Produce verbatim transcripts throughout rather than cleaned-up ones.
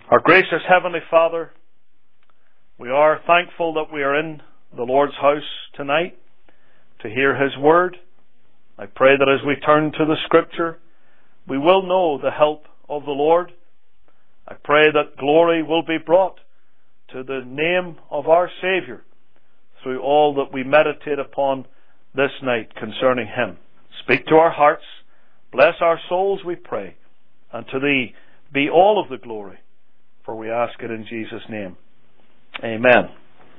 Our gracious Heavenly Father, we are thankful that we are in the Lord's house tonight to hear His Word. I pray that as we turn to the Scripture, we will know the help of the Lord. I pray that glory will be brought to the name of our Saviour through all that we meditate upon this night concerning Him. Speak to our hearts, bless our souls, we pray, and to Thee be all of the glory, for we ask it in Jesus' name. Amen.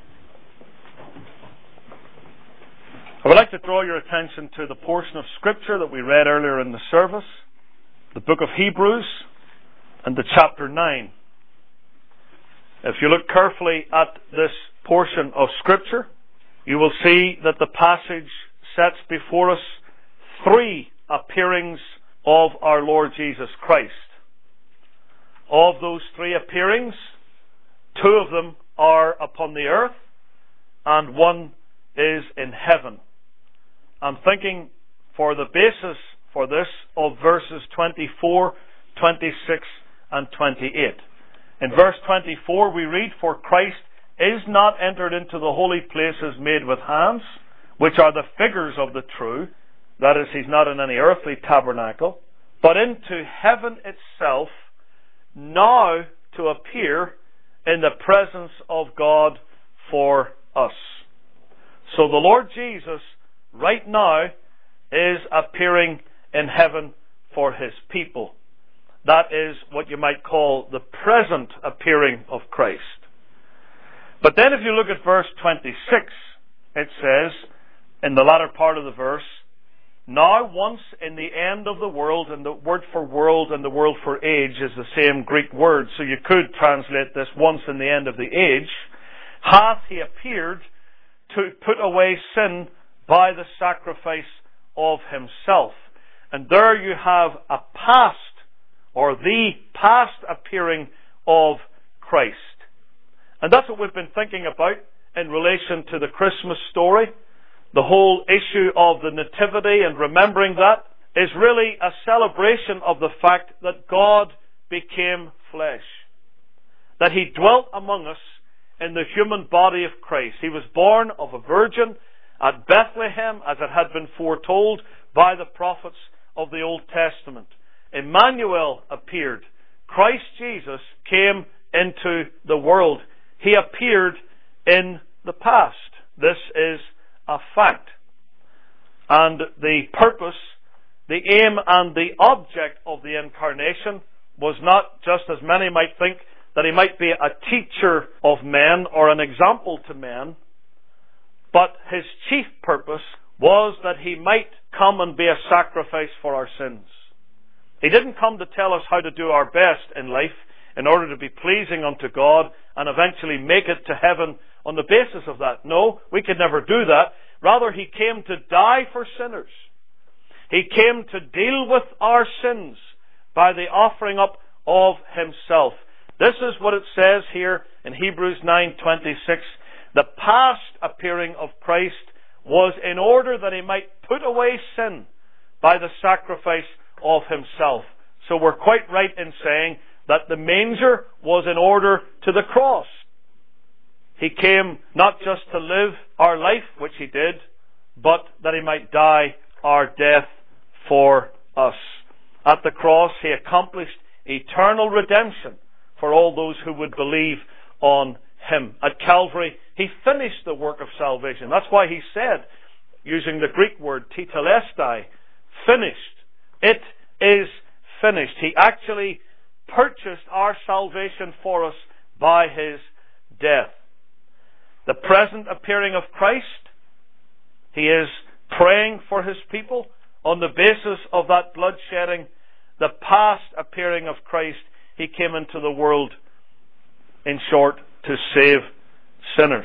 I would like to draw your attention to the portion of Scripture that we read earlier in the service, the book of Hebrews and the chapter nine. If you look carefully at this portion of Scripture, you will see that the passage sets before us three appearings of our Lord Jesus Christ. Of those three appearings, two of them are upon the earth and one is in heaven. I'm thinking for the basis for this of verses twenty-four, twenty-six and twenty-eight. In verse twenty-four we read, "For Christ is not entered into the holy places made with hands, which are the figures of the true," that is, He's not in any earthly tabernacle, "but into heaven itself, now to appear in the presence of God for us." So the Lord Jesus right now is appearing in heaven for His people. That is what you might call the present appearing of Christ. But then if you look at verse twenty-six, it says, in the latter part of the verse, "Now once in the end of the world," and the word for world and the word for age is the same Greek word, so you could translate this once in the end of the age, "hath He appeared to put away sin by the sacrifice of Himself." And there you have a past, or the past appearing of Christ. And that's what we've been thinking about in relation to the Christmas story. The whole issue of the Nativity and remembering that is really a celebration of the fact that God became flesh. That He dwelt among us in the human body of Christ. He was born of a virgin at Bethlehem, as it had been foretold by the prophets of the Old Testament. Emmanuel appeared. Christ Jesus came into the world. He appeared in the past. This is a fact. And the purpose, the aim and the object of the incarnation was not, just as many might think, that He might be a teacher of men or an example to men, but His chief purpose was that He might come and be a sacrifice for our sins. He didn't come to tell us how to do our best in life in order to be pleasing unto God and eventually make it to heaven on the basis of that. No, we could never do that. Rather, He came to die for sinners. He came to deal with our sins by the offering up of Himself. This is what it says here in Hebrews nine twenty-six. The past appearing of Christ was in order that He might put away sin by the sacrifice of Himself. So we're quite right in saying that the manger was in order to the cross. He came not just to live our life, which He did, but that He might die our death for us. At the cross, He accomplished eternal redemption for all those who would believe on Him. At Calvary, He finished the work of salvation. That's why He said, using the Greek word tetelestai, finished. It is finished. He actually purchased our salvation for us by His death. The present appearing of Christ, He is praying for His people on the basis of that blood shedding. The past appearing of Christ, He came into the world, in short, to save sinners.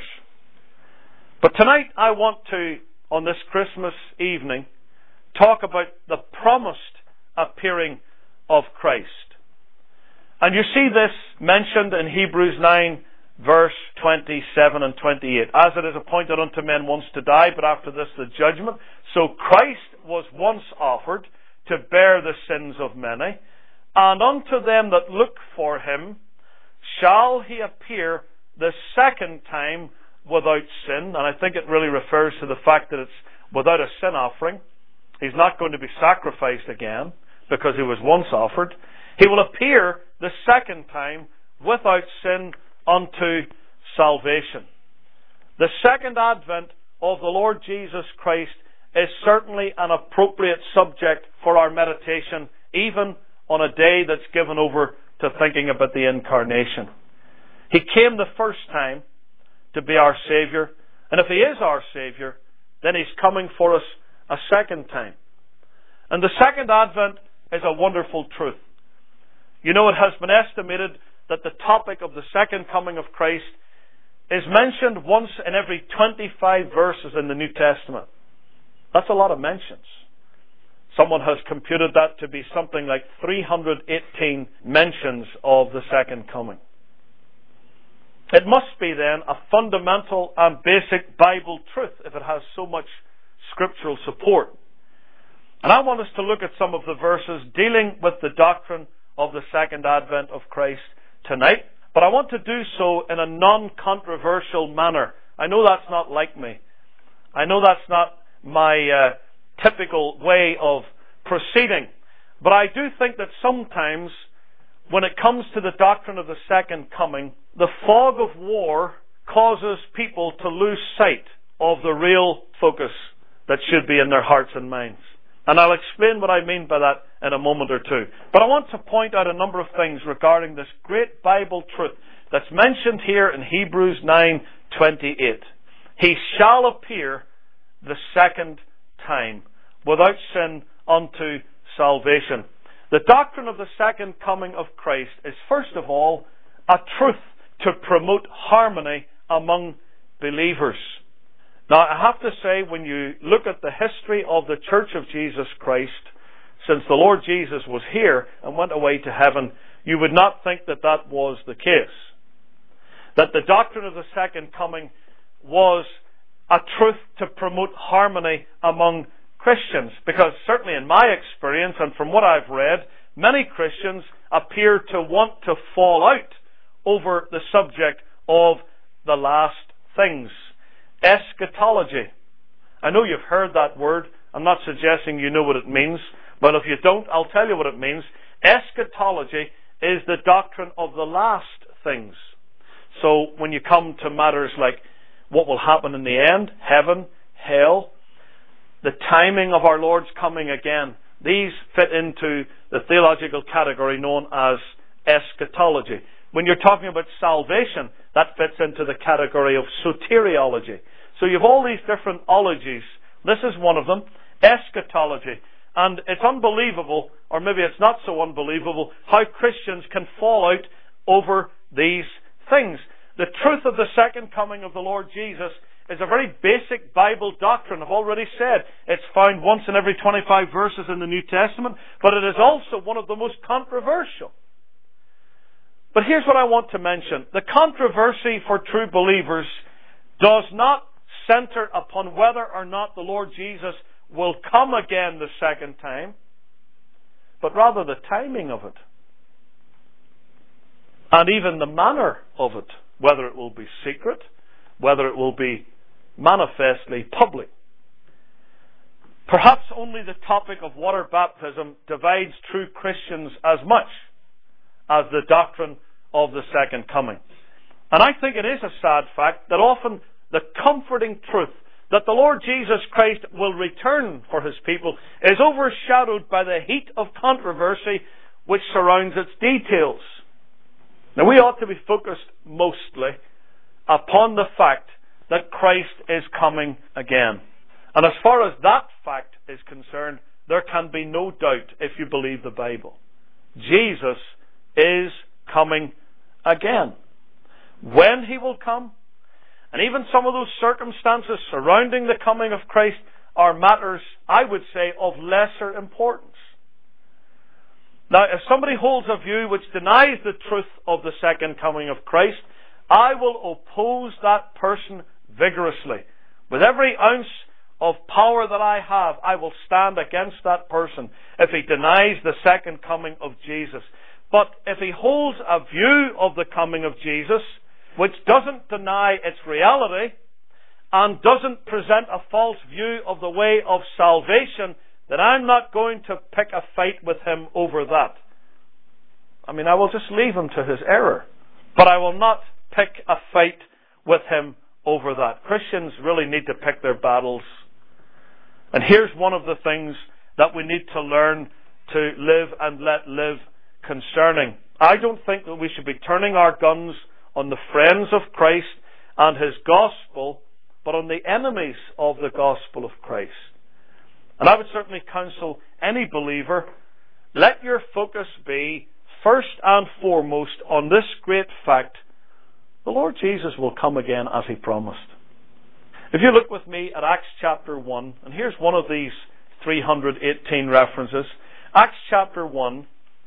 But tonight I want to, on this Christmas evening, talk about the promised appearing of Christ. And you see this mentioned in Hebrews nine, verse twenty-seven and twenty-eight. "As it is appointed unto men once to die, but after this the judgment. So Christ was once offered to bear the sins of many, and unto them that look for Him shall he appear the second time without sin. And I think it really refers to the fact that it's without a sin offering. He's not going to be sacrificed again because he was once offered. He will appear the second time without sin unto salvation. The second advent of the Lord Jesus Christ is certainly an appropriate subject for our meditation, even on a day that's given over to thinking about the incarnation. He came the first time to be our Savior, and if He is our Savior, then He's coming for us a second time. And the second advent is a wonderful truth. You know, it has been estimated that the topic of the second coming of Christ is mentioned once in every twenty-five verses in the New Testament. That's a lot of mentions. Someone has computed that to be something like three hundred eighteen mentions of the second coming. It must be then a fundamental and basic Bible truth if it has so much scriptural support. And I want us to look at some of the verses dealing with the doctrine of the second advent of Christ tonight. But I want to do so in a non-controversial manner. I know that's not like me. I know that's not my uh, typical way of proceeding. But I do think that sometimes, when it comes to the doctrine of the second coming, the fog of war causes people to lose sight of the real focus that should be in their hearts and minds. And I'll explain what I mean by that in a moment or two. But I want to point out a number of things regarding this great Bible truth that's mentioned here in Hebrews nine twenty-eight. He shall appear the second time without sin unto salvation. The doctrine of the second coming of Christ is first of all a truth to promote harmony among believers. Now, I have to say, when you look at the history of the Church of Jesus Christ, since the Lord Jesus was here and went away to heaven, you would not think that that was the case. That the doctrine of the second coming was a truth to promote harmony among Christians. Because certainly in my experience and from what I've read, many Christians appear to want to fall out over the subject of the last things. Eschatology. I know you've heard that word. I'm not suggesting you know what it means. But if you don't, I'll tell you what it means. Eschatology is the doctrine of the last things. So when you come to matters like what will happen in the end, heaven, hell, the timing of our Lord's coming again, these fit into the theological category known as eschatology. When you're talking about salvation, that fits into the category of soteriology. So you have all these different ologies. This is one of them, eschatology. And it's unbelievable, or maybe it's not so unbelievable, how Christians can fall out over these things. The truth of the second coming of the Lord Jesus is a very basic Bible doctrine. I've already said it's found once in every twenty-five verses in the New Testament, but it is also one of the most controversial. But here's what I want to mention. The controversy for true believers does not center upon whether or not the Lord Jesus will come again the second time, but rather the timing of it. And even the manner of it, whether it will be secret, whether it will be manifestly public. Perhaps only the topic of water baptism divides true Christians as much as the doctrine of the second coming. And I think it is a sad fact that often the comforting truth that the Lord Jesus Christ will return for His people is overshadowed by the heat of controversy which surrounds its details. Now, we ought to be focused mostly upon the fact that Christ is coming again. And as far as that fact is concerned, there can be no doubt if you believe the Bible. Jesus is coming again. When He will come, and even some of those circumstances surrounding the coming of Christ, are matters, I would say, of lesser importance. Now, if somebody holds a view which denies the truth of the second coming of Christ, I will oppose that person vigorously. With every ounce of power that I have, I will stand against that person if he denies the second coming of Jesus. But if he holds a view of the coming of Jesus, which doesn't deny its reality, and doesn't present a false view of the way of salvation, then I'm not going to pick a fight with him over that. I mean, I will just leave him to his error. But I will not pick a fight with him over that. Christians really need to pick their battles. And here's one of the things that we need to learn to live and let live concerning. I don't think that we should be turning our guns on the friends of Christ and his gospel, but on the enemies of the gospel of Christ. And I would certainly counsel any believer, let your focus be first and foremost on this great fact: the Lord Jesus will come again as he promised. If you look with me at Acts chapter one, and here's one of these three hundred eighteen references. Acts chapter one,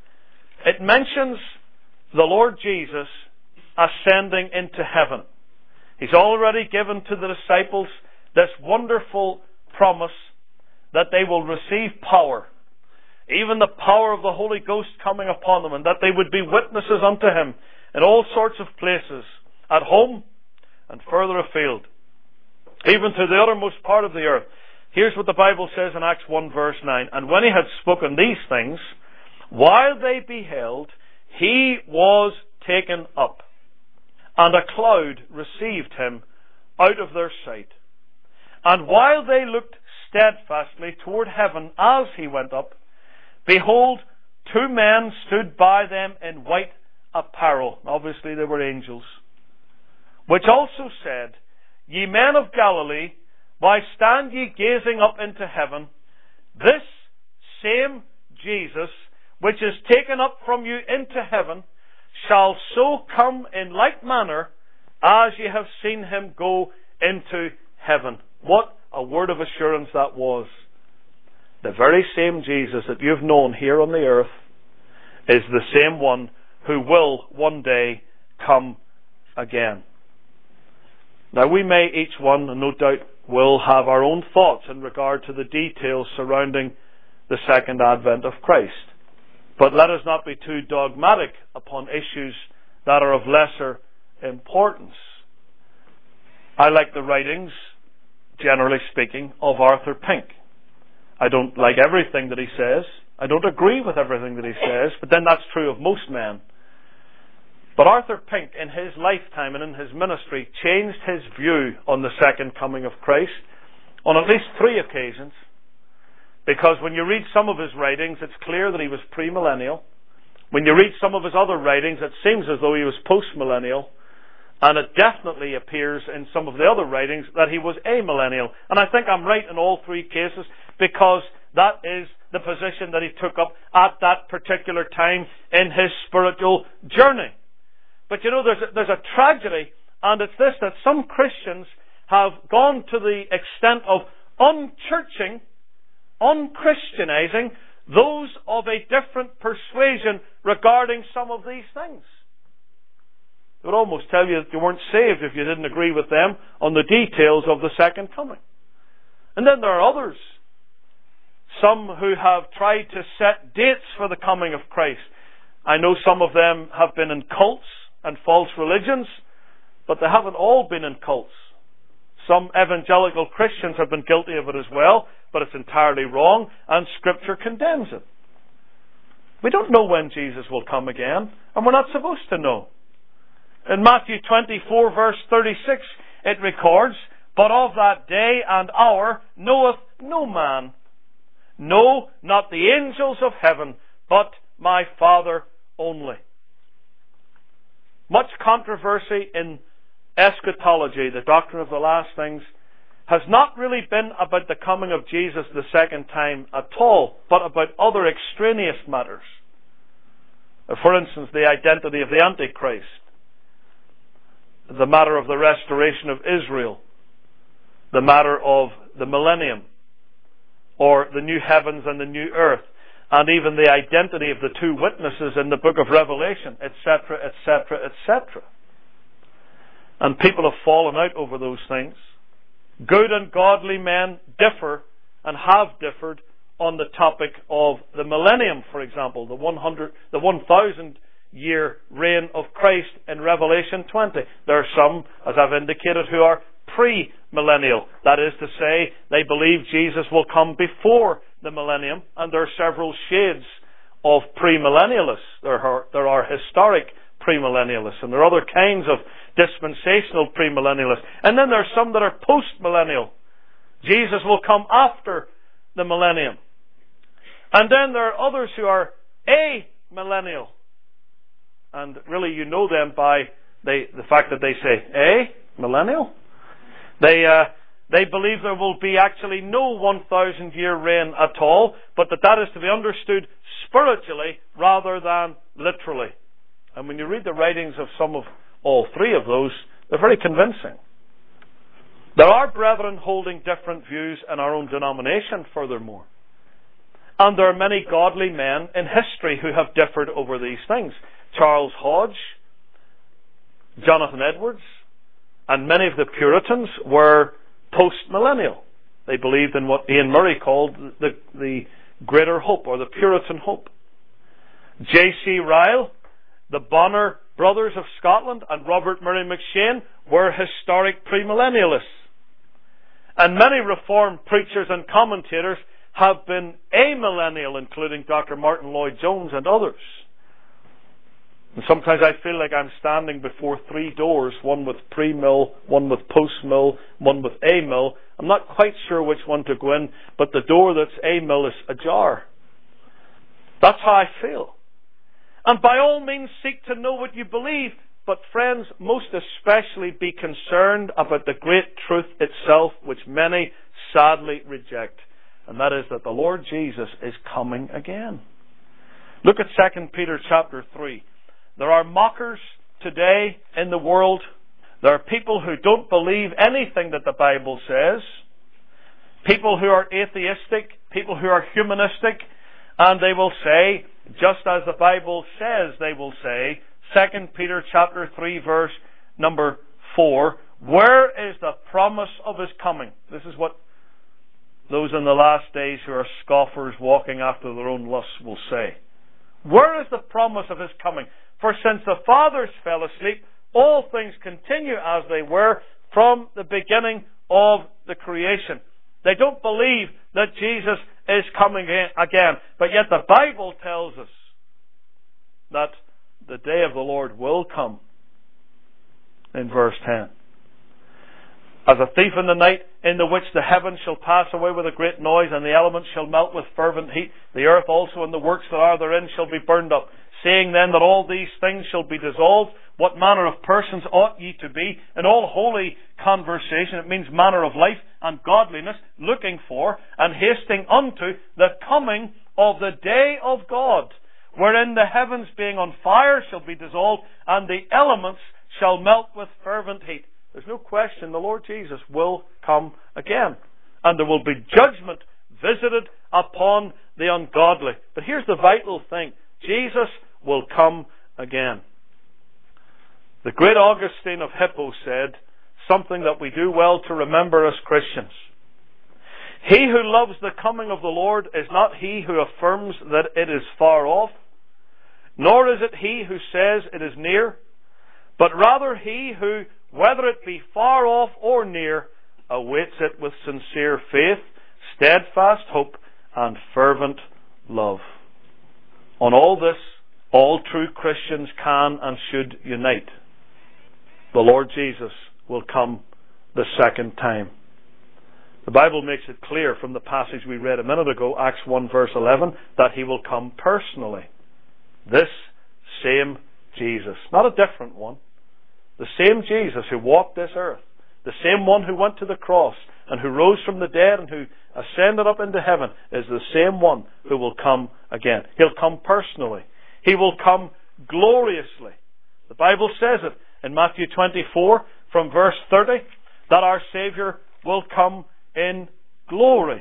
it mentions the Lord Jesus ascending into heaven. He's already given to the disciples this wonderful promise that they will receive power, even the power of the Holy Ghost coming upon them, and that they would be witnesses unto him in all sorts of places, at home and further afield, even to the uttermost part of the earth. Here's what the Bible says in Acts one verse nine. And when he had spoken these things, while they beheld, he was taken up, and a cloud received him out of their sight. And while they looked steadfastly toward heaven as he went up, behold, two men stood by them in white apparel. Obviously they were angels. Which also said, Ye men of Galilee, why stand ye gazing up into heaven? This same Jesus, which is taken up from you into heaven, shall so come in like manner as ye have seen him go into heaven. What a word of assurance that was. The very same Jesus that you've known here on the earth is the same one who will one day come again. Now we may each one, and no doubt will, have our own thoughts in regard to the details surrounding the second advent of Christ. But let us not be too dogmatic upon issues that are of lesser importance. I like the writings, generally speaking, of Arthur Pink. I don't like everything that he says. I don't agree with everything that he says, but then that's true of most men. But Arthur Pink, in his lifetime and in his ministry, changed his view on the second coming of Christ on at least three occasions. Because when you read some of his writings, it's clear that he was premillennial. When you read some of his other writings, it seems as though he was postmillennial. And it definitely appears in some of the other writings that he was amillennial. And I think I'm right in all three cases, because that is the position that he took up at that particular time in his spiritual journey. But you know, there's a, there's a tragedy, and it's this, that some Christians have gone to the extent of unchurching, unchristianizing those of a different persuasion regarding some of these things. They would almost tell you that you weren't saved if you didn't agree with them on the details of the second coming. And then there are others, some who have tried to set dates for the coming of Christ. I know some of them have been in cults and false religions, but they haven't all been in cults. Some evangelical Christians have been guilty of it as well, but it's entirely wrong, and Scripture condemns it. We don't know when Jesus will come again, and we're not supposed to know. In Matthew twenty-four verse thirty-six, it records, But of that day and hour knoweth no man, no, not the angels of heaven, but my Father only. Much controversy in eschatology, the doctrine of the last things, has not really been about the coming of Jesus the second time at all, but about other extraneous matters. For instance, the identity of the Antichrist, the matter of the restoration of Israel, the matter of the millennium, or the new heavens and the new earth, and even the identity of the two witnesses in the book of Revelation, et cetera, et cetera, et cetera. And people have fallen out over those things. Good and godly men differ and have differed on the topic of the millennium, for example, the one hundred, the one thousand year reign of Christ in Revelation twenty. There are some, as I've indicated, who are pre-millennial. That is to say, they believe Jesus will come before the millennium, and there are several shades of premillennialists. There are, there are historic premillennialists, and there are other kinds of dispensational premillennialists. And then there are some that are post-millennial. Jesus will come after the millennium. And then there are others who are amillennial. And really you know them by they, the fact that they say, a millennial? They, uh, they believe there will be actually no one thousand year reign at all, but that that is to be understood spiritually rather than literally. And when you read the writings of some of all three of those, they're very convincing. There are brethren holding different views in our own denomination, furthermore. And there are many godly men in history who have differed over these things. Charles Hodge, Jonathan Edwards, and many of the Puritans were post-millennial. They believed in what Ian Murray called the, the greater hope, or the Puritan hope. J C Ryle, the Bonner brothers of Scotland, and Robert Murray McCheyne were historic premillennialists. And many Reformed preachers and commentators have been amillennial, including Doctor Martin Lloyd-Jones and others. And sometimes I feel like I'm standing before three doors, one with pre-mill, one with post-mill, one with a-mill. I'm not quite sure which one to go in, but the door that's a-mill is ajar. That's how I feel. And by all means seek to know what you believe, but friends, most especially be concerned about the great truth itself, which many sadly reject. And that is that the Lord Jesus is coming again. Look at Second Peter chapter three. There are mockers today in the world. There are people who don't believe anything that the Bible says. People who are atheistic, people who are humanistic, and they will say, just as the Bible says they will say, Second Peter chapter three verse number four, where is the promise of His coming? This is what those in the last days who are scoffers walking after their own lusts will say. Where is the promise of His coming? For since the fathers fell asleep, all things continue as they were from the beginning of the creation. They don't believe that Jesus is coming again. But yet the Bible tells us that the day of the Lord will come. In verse ten. As a thief in the night, in the which the heavens shall pass away with a great noise, and the elements shall melt with fervent heat, the earth also and the works that are therein shall be burned up. Saying then that all these things shall be dissolved, what manner of persons ought ye to be in all holy conversation? It means manner of life and godliness, looking for and hasting unto the coming of the day of God, wherein the heavens being on fire shall be dissolved, and the elements shall melt with fervent heat. There's no question the Lord Jesus will come again, and there will be judgment visited upon the ungodly. But here's the vital thing. Jesus will come again. The great Augustine of Hippo said something that we do well to remember as Christians. He who loves the coming of the Lord is not he who affirms that it is far off, nor is it he who says it is near, but rather he who, whether it be far off or near, awaits it with sincere faith, steadfast hope, and fervent love. On all this, all true Christians can and should unite. The Lord Jesus will come the second time. The Bible makes it clear from the passage we read a minute ago, Acts one verse eleven, that He will come personally. This same Jesus, not a different one. The same Jesus who walked this earth, the same one who went to the cross and who rose from the dead and who ascended up into heaven, is the same one who will come again. He'll come personally. He will come gloriously. The Bible says it in Matthew twenty-four from verse thirty, that our Saviour will come in glory.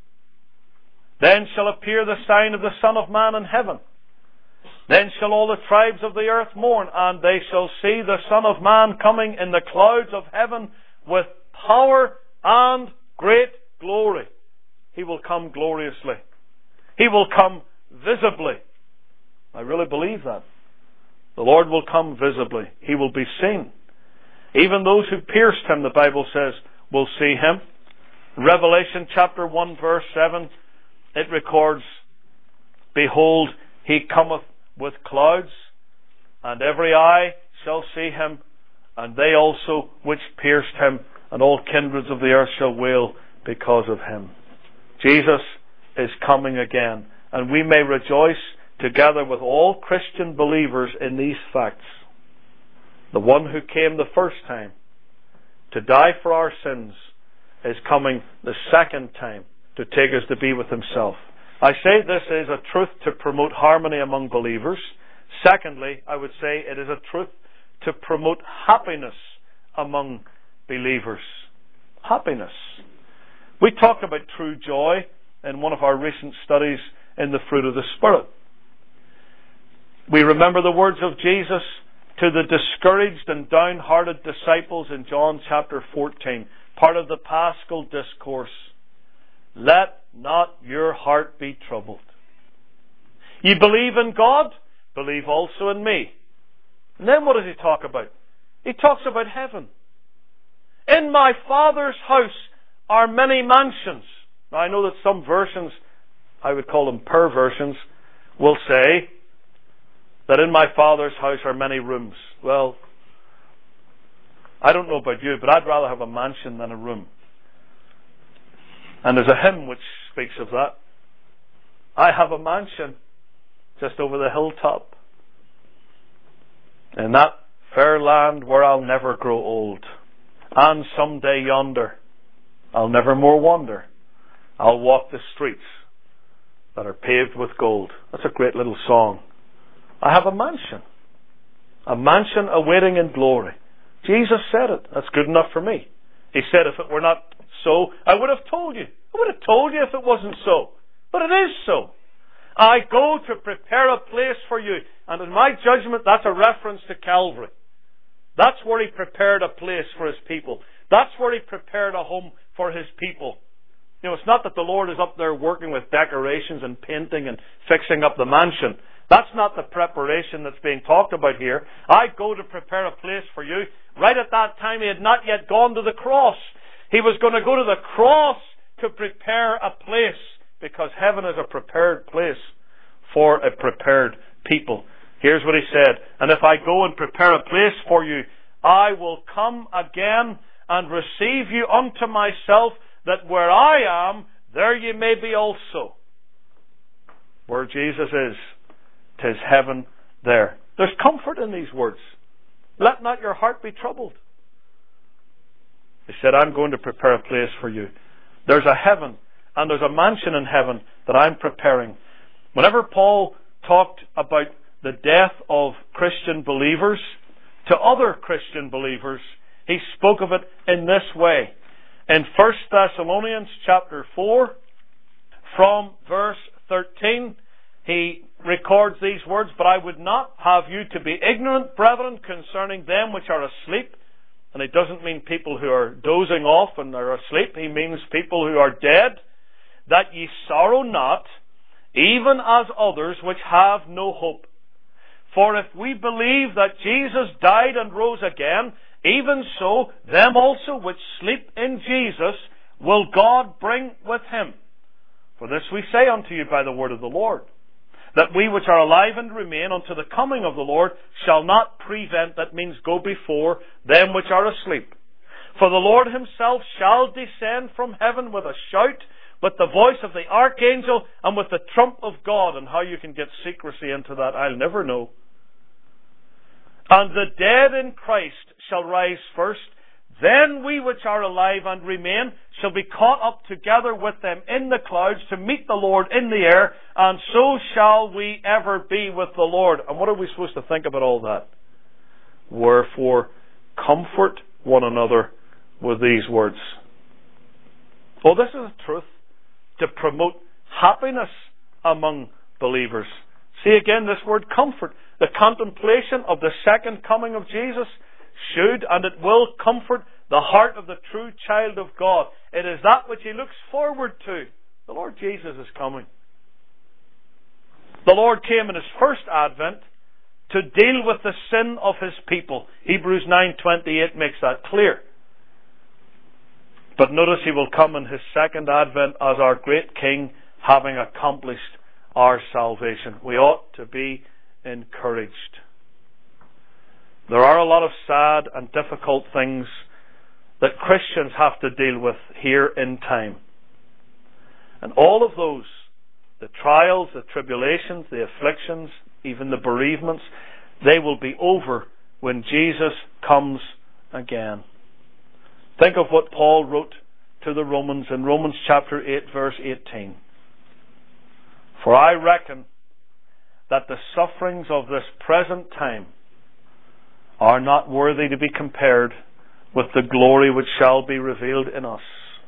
Then shall appear the sign of the Son of Man in heaven. Then shall all the tribes of the earth mourn, and they shall see the Son of Man coming in the clouds of heaven with power and great glory. He will come gloriously. He will come visibly. I really believe that. The Lord will come visibly. He will be seen. Even those who pierced Him, the Bible says, will see Him. Revelation chapter one verse seven, it records, Behold, He cometh with clouds, and every eye shall see Him, and they also which pierced Him, and all kindreds of the earth shall wail because of Him. Jesus is coming again, and we may rejoice together with all Christian believers in these facts. The one who came the first time to die for our sins is coming the second time to take us to be with Himself. I say this is a truth to promote harmony among believers. Secondly, I would say it is a truth to promote happiness among believers. Happiness. We talked about true joy in one of our recent studies in the fruit of the Spirit. We remember the words of Jesus to the discouraged and downhearted disciples in John chapter fourteen, part of the Paschal Discourse. Let not your heart be troubled. You believe in God, believe also in me. And then what does He talk about? He talks about heaven. In my Father's house are many mansions. Now I know that some versions, I would call them perversions, will say that in my Father's house are many rooms. Well, I don't know about you, but I'd rather have a mansion than a room. And there's a hymn which speaks of that. I have a mansion just over the hilltop, in that fair land where I'll never grow old. And someday yonder, I'll never more wander. I'll walk the streets that are paved with gold. That's a great little song. I have a mansion. A mansion awaiting in glory. Jesus said it. That's good enough for me. He said if it were not so, I would have told you. I would have told you if it wasn't so. But it is so. I go to prepare a place for you. And in my judgment, that's a reference to Calvary. That's where He prepared a place for His people. That's where He prepared a home for His people. You know, it's not that the Lord is up there working with decorations and painting and fixing up the mansion. That's not the preparation that's being talked about here. I go to prepare a place for you. Right at that time, He had not yet gone to the cross. He was going to go to the cross to prepare a place, because heaven is a prepared place for a prepared people. Here's what He said, and if I go and prepare a place for you, I will come again and receive you unto myself, that where I am, there ye may be also. Where Jesus is, 'tis heaven there. There's comfort in these words. Let not your heart be troubled. He said, I'm going to prepare a place for you. There's a heaven, and there's a mansion in heaven that I'm preparing. Whenever Paul talked about the death of Christian believers to other Christian believers, he spoke of it in this way. In First Thessalonians chapter four, from verse thirteen, he records these words, But I would not have you to be ignorant, brethren, concerning them which are asleep. And it doesn't mean people who are dozing off and are asleep. He means people who are dead. That ye sorrow not, even as others which have no hope. For if we believe that Jesus died and rose again, even so, them also which sleep in Jesus will God bring with Him. For this we say unto you by the word of the Lord, that we which are alive and remain unto the coming of the Lord shall not prevent, that means go before, them which are asleep. For the Lord Himself shall descend from heaven with a shout, with the voice of the archangel, and with the trump of God. And how you can get secrecy into that, I'll never know. And the dead in Christ shall rise first. Then we which are alive and remain shall be caught up together with them in the clouds to meet the Lord in the air, and so shall we ever be with the Lord. And what are we supposed to think about all that? Wherefore, comfort one another with these words. Well, this is a truth to promote happiness among believers. See again this word comfort. The contemplation of the second coming of Jesus should and it will comfort the heart of the true child of God. It is that which he looks forward to. The Lord Jesus is coming. The Lord came in His first advent to deal with the sin of His people. Hebrews nine twenty-eight makes that clear. But notice He will come in His second advent as our great King, having accomplished our salvation. We ought to be encouraged. There are a lot of sad and difficult things that Christians have to deal with here in time. And all of those, the trials, the tribulations, the afflictions, even the bereavements, they will be over when Jesus comes again. Think of what Paul wrote to the Romans in Romans chapter eight, verse eighteen. For I reckon that the sufferings of this present time are not worthy to be compared with the glory which shall be revealed in us.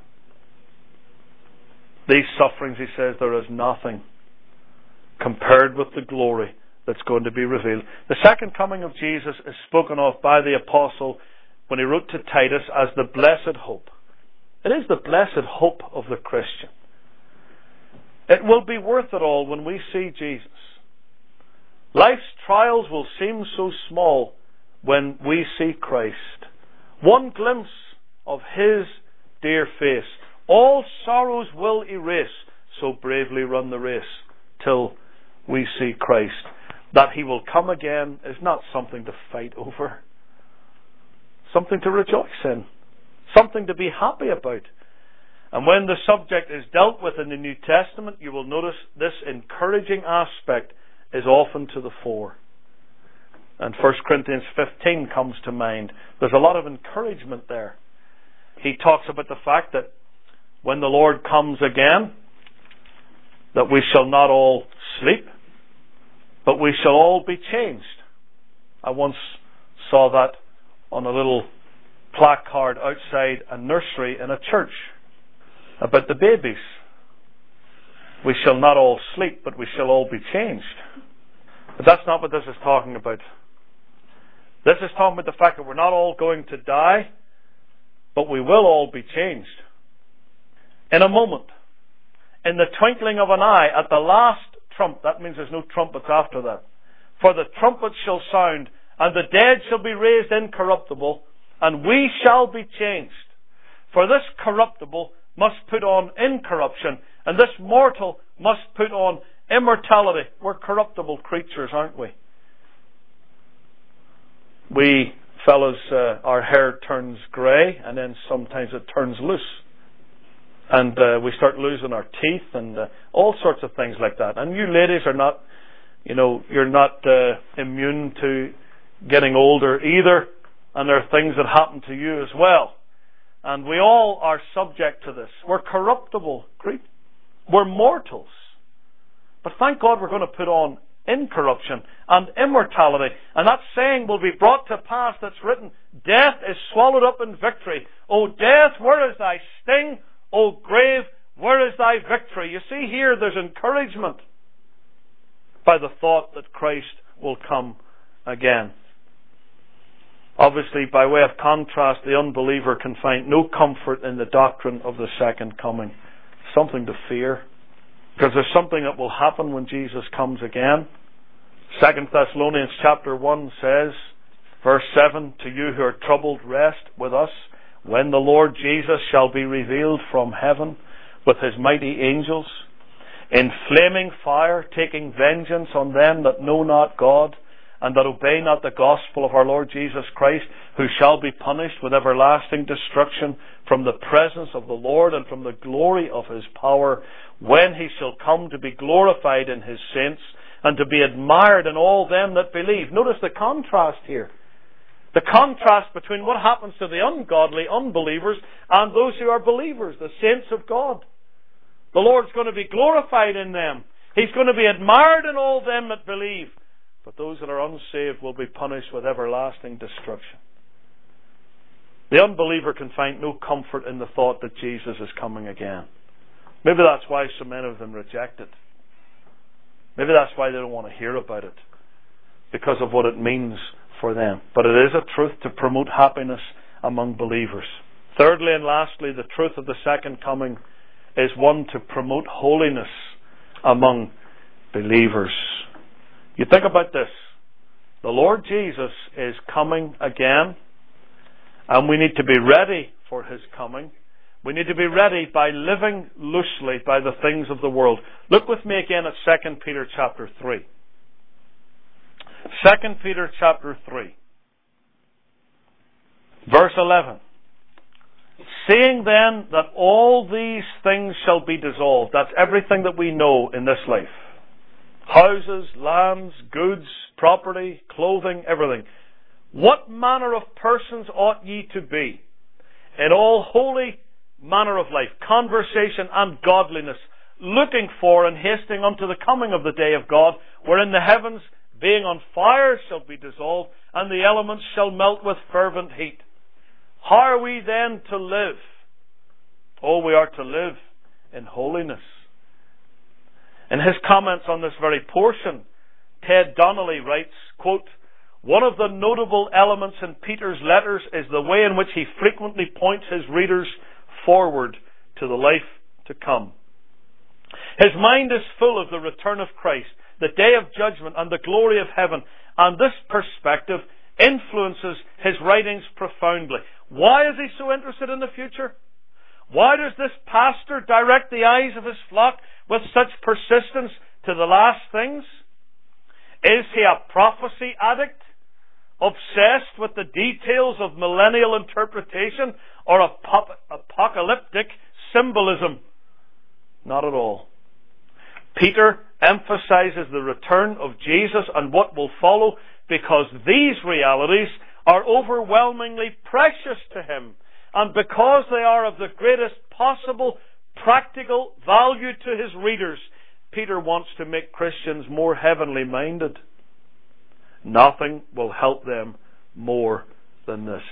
These sufferings, he says, there is nothing compared with the glory that's going to be revealed. The second coming of Jesus is spoken of by the apostle when he wrote to Titus as the blessed hope. It is the blessed hope of the Christian. It will be worth it all when we see Jesus. Life's trials will seem so small when we see Christ. One glimpse of His dear face, all sorrows will erase, so bravely run the race till we see Christ. That He will come again is not something to fight over. Something to rejoice in. Something to be happy about. And when the subject is dealt with in the New Testament, you will notice this encouraging aspect is often to the fore. And First Corinthians fifteen comes to mind. There's a lot of encouragement there. He talks about the fact that when the Lord comes again, that we shall not all sleep, but we shall all be changed. I once saw that on a little placard outside a nursery in a church about the babies. We shall not all sleep, but we shall all be changed. But that's not what this is talking about. This is talking about the fact that we're not all going to die, but we will all be changed. In a moment, in the twinkling of an eye, at the last trump, that means there's no trumpets after that. For the trumpet shall sound, and the dead shall be raised incorruptible, and we shall be changed. For this corruptible must put on incorruption, and this mortal must put on immortality. We're corruptible creatures, aren't we? We fellows, uh, our hair turns grey, and then sometimes it turns loose. And uh, we start losing our teeth and uh, all sorts of things like that. And you ladies are not, you know, you're not uh, immune to getting older either. And there are things that happen to you as well. And we all are subject to this. We're corruptible creatures. We're mortals. But thank God we're going to put on incorruption and immortality. And that saying will be brought to pass that's written, death is swallowed up in victory. O death, where is thy sting? O grave, where is thy victory? You see here there's encouragement by the thought that Christ will come again. Obviously, by way of contrast, the unbeliever can find no comfort in the doctrine of the second coming. Something to fear. Because there's something that will happen when Jesus comes again. Second Thessalonians chapter one says, verse seven, to you who are troubled, rest with us when the Lord Jesus shall be revealed from heaven with His mighty angels, in flaming fire, taking vengeance on them that know not God, and that obey not the gospel of our Lord Jesus Christ, who shall be punished with everlasting destruction from the presence of the Lord and from the glory of His power, when He shall come to be glorified in His saints, and to be admired in all them that believe. Notice the contrast here. The contrast between what happens to the ungodly, unbelievers, and those who are believers, the saints of God. The Lord's going to be glorified in them. He's going to be admired in all them that believe. But those that are unsaved will be punished with everlasting destruction. The unbeliever can find no comfort in the thought that Jesus is coming again. Maybe that's why so many of them reject it. Maybe that's why they don't want to hear about it. Because of what it means for them. But it is a truth to promote happiness among believers. Thirdly and lastly, the truth of the second coming is one to promote holiness among believers. You think about this. The Lord Jesus is coming again, and we need to be ready for His coming. We need to be ready by living loosely by the things of the world. Look with me again at Second Peter chapter three. Second Peter chapter three. Verse eleven. Seeing then that all these things shall be dissolved. That's everything that we know in this life. Houses, lands, goods, property, clothing, everything. What manner of persons ought ye to be in all holy manner of life, conversation and godliness, looking for and hasting unto the coming of the day of God, wherein the heavens being on fire shall be dissolved, and the elements shall melt with fervent heat. How are we then to live? Oh, we are to live in holiness. In his comments on this very portion, Ted Donnelly writes, quote, one of the notable elements in Peter's letters is the way in which he frequently points his readers forward to the life to come. His mind is full of the return of Christ, the day of judgment and the glory of heaven, and this perspective influences his writings profoundly. Why is he so interested in the future? Why does this pastor direct the eyes of his flock with such persistence to the last things? Is he a prophecy addict, obsessed with the details of millennial interpretation or ap- apocalyptic symbolism? Not at all. Peter emphasizes the return of Jesus and what will follow because these realities are overwhelmingly precious to him, and because they are of the greatest possible practical value to his readers, Peter wants to make Christians more heavenly minded. Nothing will help them more than this.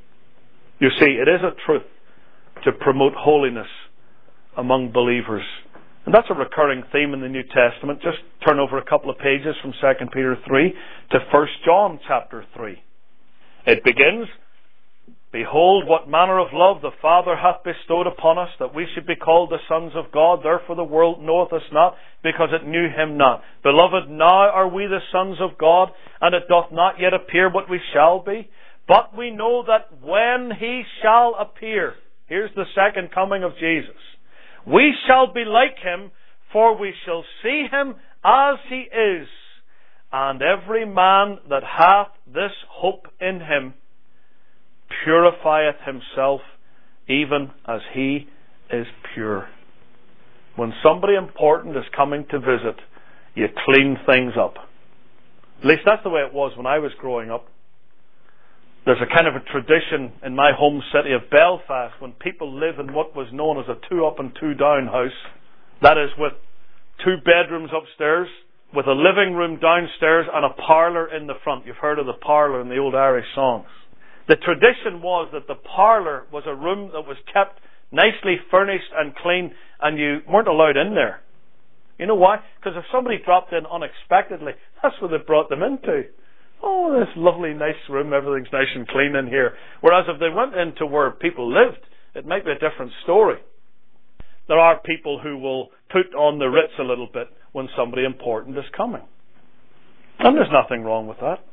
You see, it is a truth to promote holiness among believers. And that's a recurring theme in the New Testament. Just turn over a couple of pages from Second Peter three to First John chapter three. It begins, behold, what manner of love the Father hath bestowed upon us, that we should be called the sons of God. Therefore the world knoweth us not, because it knew him not. Beloved, now are we the sons of God, and it doth not yet appear what we shall be. But we know that when he shall appear, here's the second coming of Jesus, we shall be like him, for we shall see him as he is. And every man that hath this hope in him purifieth himself, even as he is pure. When somebody important is coming to visit, you clean things up. At least that's the way it was when I was growing up. There's a kind of a tradition in my home city of Belfast when people live in what was known as a two up and two down house. That is, with two bedrooms upstairs, with a living room downstairs and a parlour in the front. You've heard of the parlour in the old Irish songs. The tradition was that the parlour was a room that was kept nicely furnished and clean, and you weren't allowed in there. You know why? Because if somebody dropped in unexpectedly, that's what they brought them into. Oh, this lovely, nice room, everything's nice and clean in here. Whereas if they went into where people lived, it might be a different story. There are people who will put on the ritz a little bit when somebody important is coming. And there's nothing wrong with that.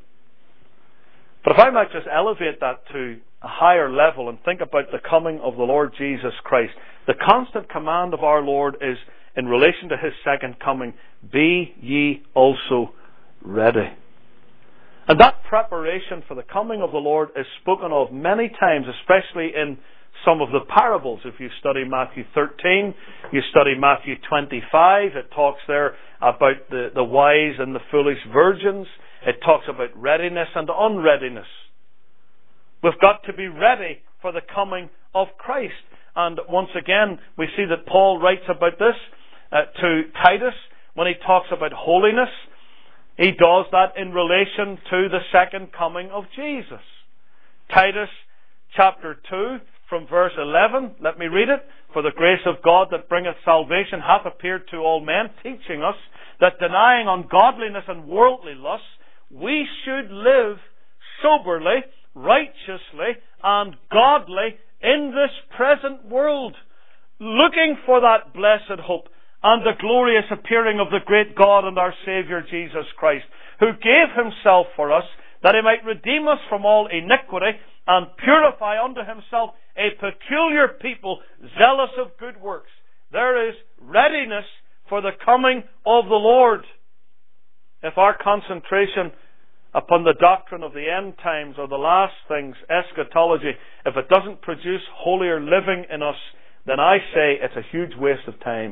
But if I might just elevate that to a higher level and think about the coming of the Lord Jesus Christ, the constant command of our Lord is, in relation to his second coming, be ye also ready. And that preparation for the coming of the Lord is spoken of many times, especially in some of the parables. If you study Matthew thirteen, you study Matthew twenty-five, it talks there about the, the wise and the foolish virgins. It talks about readiness and unreadiness. We've got to be ready for the coming of Christ. And once again, we see that Paul writes about this uh, to Titus when he talks about holiness. He does that in relation to the second coming of Jesus. Titus chapter two from verse eleven, let me read it. For the grace of God that bringeth salvation hath appeared to all men, teaching us that denying ungodliness and worldly lusts, we should live soberly, righteously, and godly in this present world, looking for that blessed hope and the glorious appearing of the great God and our Saviour Jesus Christ, who gave himself for us, that he might redeem us from all iniquity, and purify unto himself a peculiar people, zealous of good works. There is readiness for the coming of the Lord. If our concentration upon the doctrine of the end times or the last things, eschatology, if it doesn't produce holier living in us, then I say it's a huge waste of time.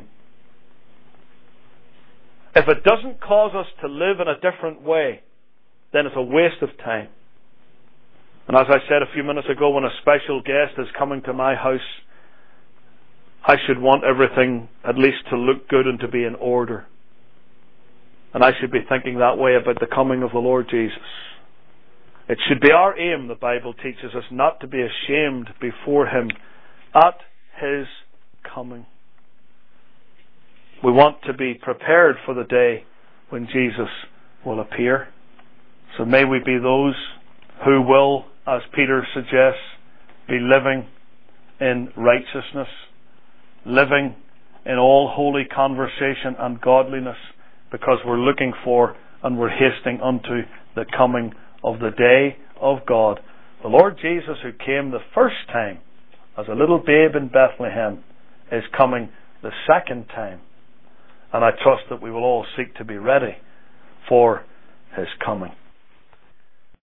If it doesn't cause us to live in a different way, then it's a waste of time. And as I said a few minutes ago, when a special guest is coming to my house, I should want everything at least to look good and to be in order. And I should be thinking that way about the coming of the Lord Jesus. It should be our aim, the Bible teaches us, not to be ashamed before him at his coming. We want to be prepared for the day when Jesus will appear. So may we be those who will, as Peter suggests, be living in righteousness, living in all holy conversation and godliness, because we're looking for and we're hasting unto the coming of the day of God. The Lord Jesus, who came the first time as a little babe in Bethlehem, is coming the second time. And I trust that we will all seek to be ready for his coming.